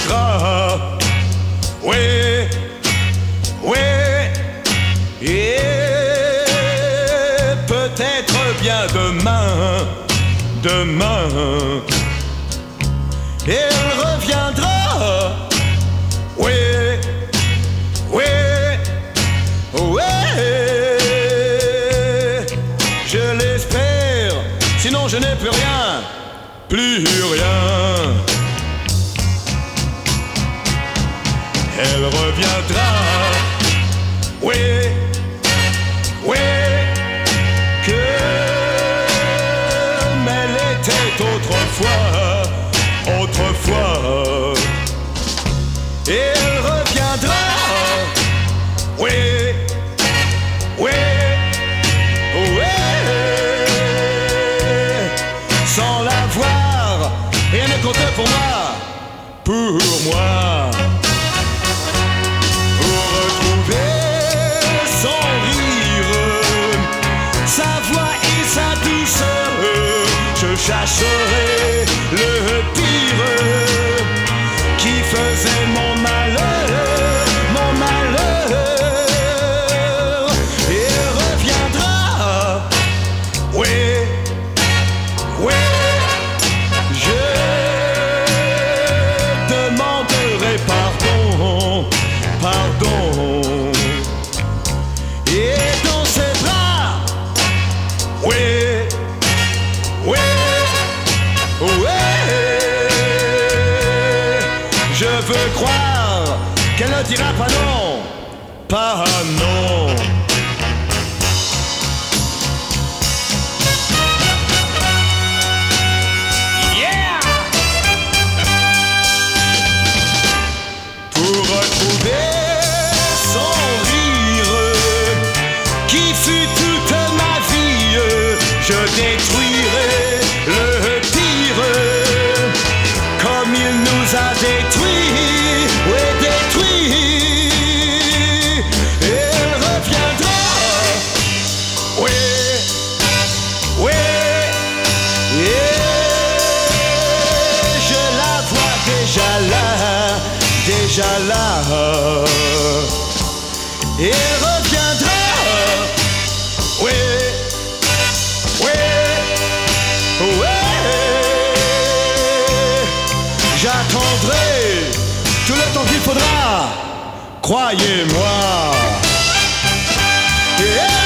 reviendra. Oui, oui, et peut-être bien demain, demain, elle reviendra. Oui, oui, oui, je l'espère, sinon je n'ai plus rien, plus rien. Elle reviendra, oui, oui, comme elle était autrefois, autrefois. Et elle reviendra, oui, oui, oui, sans la voir, rien ne comptait pour moi, pour moi. Je chasserai le pire qui faisait mon malheur, mon malheur. Et elle reviendra, oui, oui, je demanderai pardon, pardon. Et dans ses bras, oui, oui, ouais, je veux croire qu'elle ne dira pas non, pas non. Yeah! Pour retrouver son rire qui fut toute ma vie, je détruirai le pire comme il nous a détruits, oui, détruits. Elle reviendra, oui, oui, et je la vois déjà là, déjà là. Et elle reviendra, oui, oui, ouais, j'attendrai tout le temps qu'il faudra, croyez-moi. Yeah.